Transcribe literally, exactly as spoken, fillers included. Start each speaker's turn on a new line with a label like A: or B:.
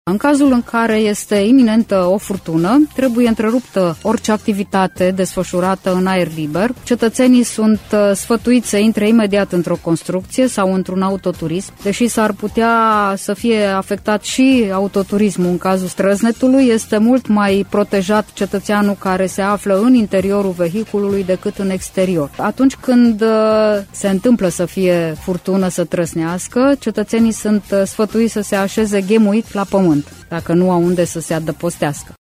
A: În cazul în care este iminentă o furtună, trebuie întreruptă orice activitate desfășurată în aer liber. Cetățenii sunt sfătuiți să intre imediat într-o construcție sau într-un autoturism, deși s-ar putea să fie afectat și autoturismul în cazul străznetului, este mult mai protejat cetățeanul care se află în interiorul vehiculului decât în exterior. Atunci când se întâmplă să fie furtună, să trăsnească, cetățenii sunt sfătuiți să se așeze ghemuit la pământ, dacă nu au unde să se adăpostească.